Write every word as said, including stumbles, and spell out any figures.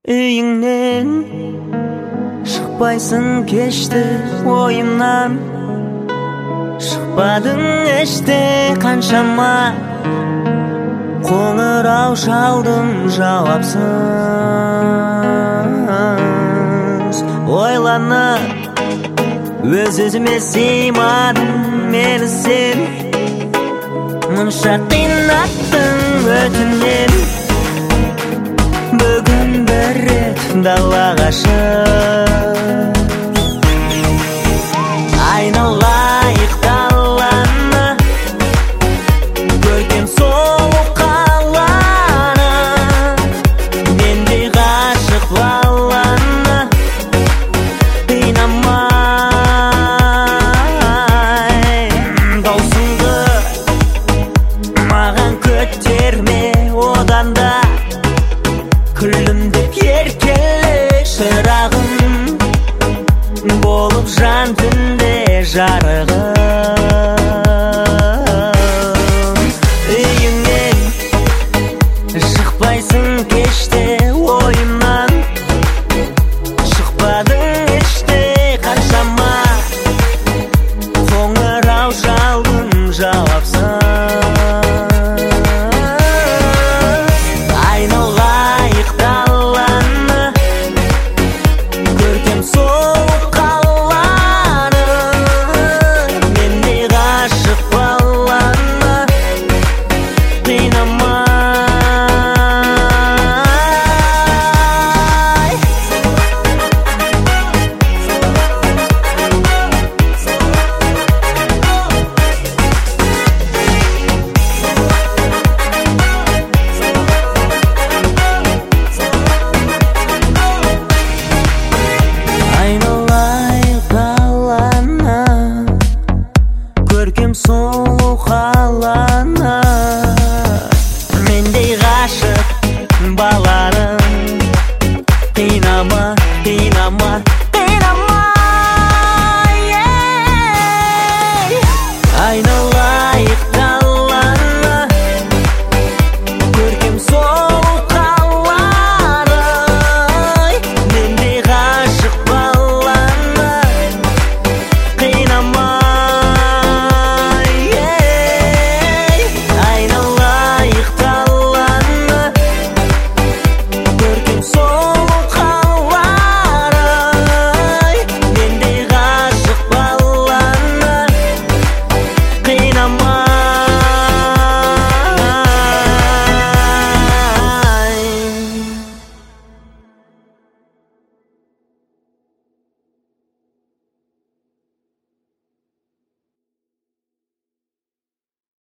Үйіңнен шықпайсың кешті, ойымнан шықпадың іште қаншама қоңырау шалдым жауапсыз. Ойланып өз-өзіме сыймадым мені сен, мұнша қинаттың өтінен. Бүгін бір рет далаға шық, айналайық даланы, көркем сұлу қаланы. Мендей ғашық баланы қинамай. Даусыңды маған көтерме, одан да күлімдеп еркеле шырағым, болып жан түнде жарығым. Үйіңнен шықпайсың кеште, ойым